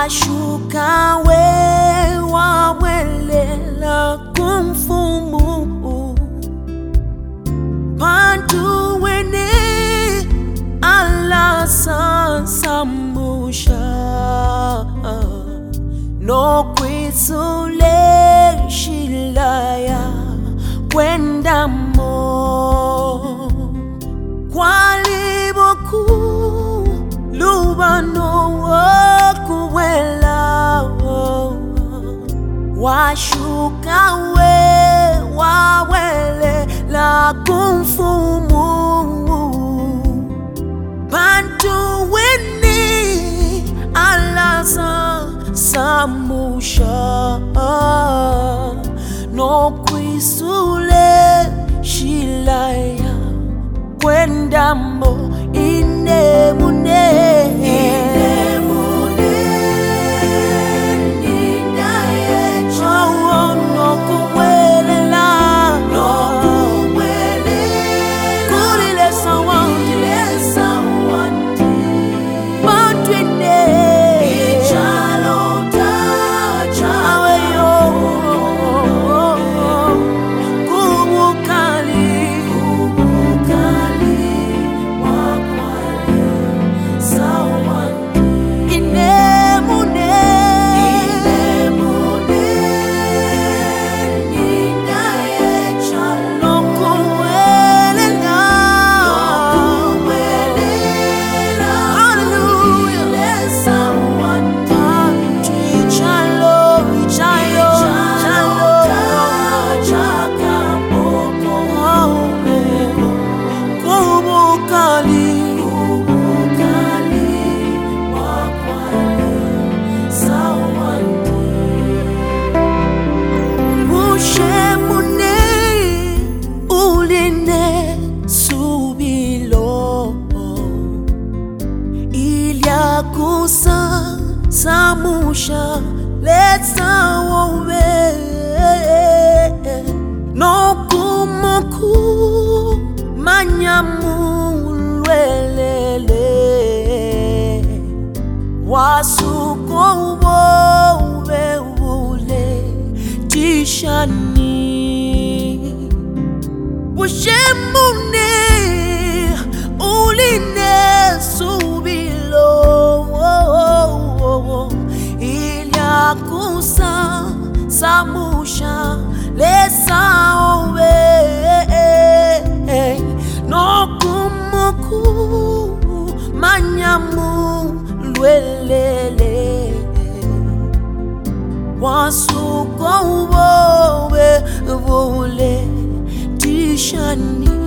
washuka we wawelela kumfumu bantu wene ala samusha no kwisule shilaya kwenda mo kwaliboku lubano wakuwela washuka we wawele la kumfumu bantu weni alaza samusha no kwisule shilaya kwenda mo inemune Samusha letsa wowe no kumuku manyamulwelele wasuko wowe ule tishani bushemune uline subilo ilyakusa samusha lesa owe no kumuku manyamu lwelele wasuko wowe vule tishani